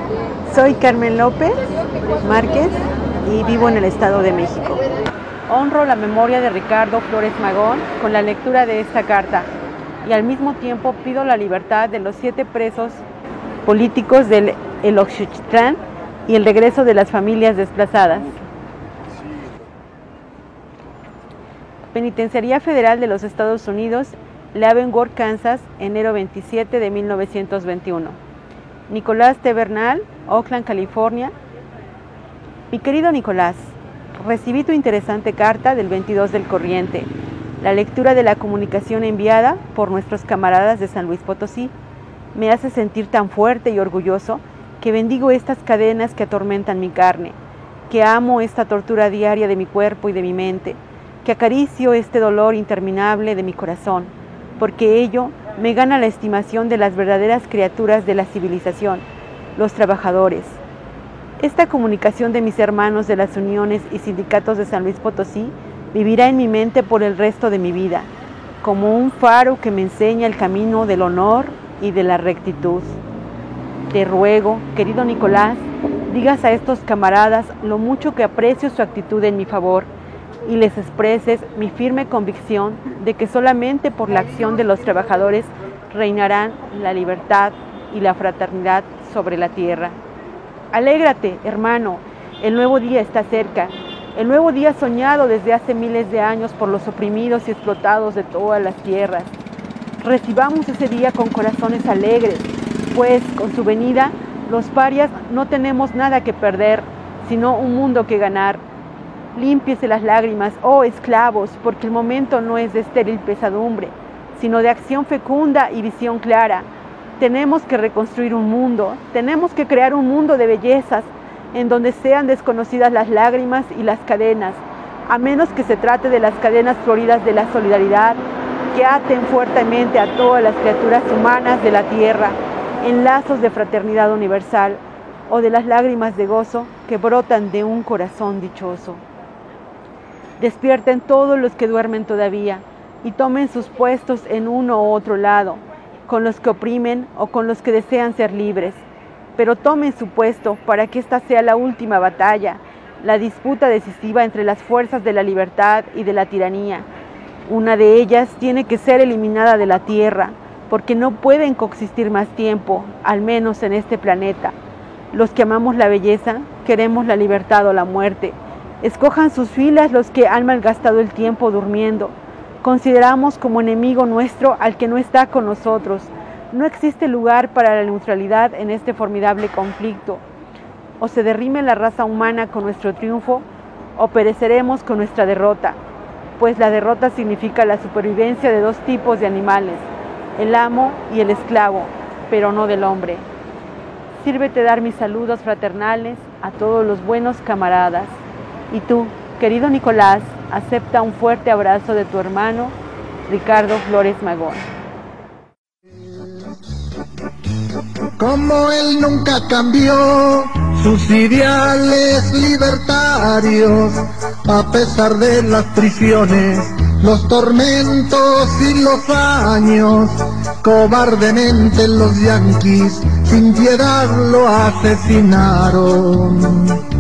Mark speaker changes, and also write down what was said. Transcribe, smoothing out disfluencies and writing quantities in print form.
Speaker 1: Soy Carmen López Márquez y vivo en el Estado de México. Honro la memoria de Ricardo Flores Magón con la lectura de esta carta y al mismo tiempo pido la libertad de los 7 presos políticos del Eloxochitlán y el regreso de las familias desplazadas. Penitenciaría Federal de los Estados Unidos, Leavenworth, Kansas, enero 27 de 1921. Nicolás T. Bernal, Oakland, California. Mi querido Nicolás, recibí tu interesante carta del 22 del corriente, la lectura de la comunicación enviada por nuestros camaradas de San Luis Potosí. Me hace sentir tan fuerte y orgulloso que bendigo estas cadenas que atormentan mi carne, que amo esta tortura diaria de mi cuerpo y de mi mente, que acaricio este dolor interminable de mi corazón, porque ello me gana la estimación de las verdaderas criaturas de la civilización, los trabajadores. Esta comunicación de mis hermanos de las uniones y sindicatos de San Luis Potosí vivirá en mi mente por el resto de mi vida, como un faro que me enseña el camino del honor y de la rectitud. Te ruego, querido Nicolás, digas a estos camaradas lo mucho que aprecio su actitud en mi favor y les expreses mi firme convicción de que solamente por la acción de los trabajadores reinarán la libertad y la fraternidad sobre la tierra. Alégrate, hermano, el nuevo día está cerca, el nuevo día soñado desde hace miles de años por los oprimidos y explotados de todas las tierras. Recibamos ese día con corazones alegres, pues con su venida los parias no tenemos nada que perder, sino un mundo que ganar. Límpiese las lágrimas, oh esclavos, porque el momento no es de estéril pesadumbre, sino de acción fecunda y visión clara. Tenemos que reconstruir un mundo, tenemos que crear un mundo de bellezas, en donde sean desconocidas las lágrimas y las cadenas, a menos que se trate de las cadenas floridas de la solidaridad, que aten fuertemente a todas las criaturas humanas de la tierra, en lazos de fraternidad universal, o de las lágrimas de gozo que brotan de un corazón dichoso. Despierten todos los que duermen todavía y tomen sus puestos en uno u otro lado, con los que oprimen o con los que desean ser libres. Pero tomen su puesto para que esta sea la última batalla, la disputa decisiva entre las fuerzas de la libertad y de la tiranía. Una de ellas tiene que ser eliminada de la tierra, porque no pueden coexistir más tiempo, al menos en este planeta. Los que amamos la belleza, queremos la libertad o la muerte. Escojan sus filas los que han malgastado el tiempo durmiendo. Consideramos como enemigo nuestro al que no está con nosotros. No existe lugar para la neutralidad en este formidable conflicto. O se derrime la raza humana con nuestro triunfo, o pereceremos con nuestra derrota, pues la derrota significa la supervivencia de 2 tipos de animales, el amo y el esclavo, pero no del hombre. Sírvete dar mis saludos fraternales a todos los buenos camaradas. Y tú, querido Nicolás, acepta un fuerte abrazo de tu hermano, Ricardo Flores Magón.
Speaker 2: Como él nunca cambió sus ideales libertarios, a pesar de las prisiones, los tormentos y los años, cobardemente los yanquis sin piedad lo asesinaron.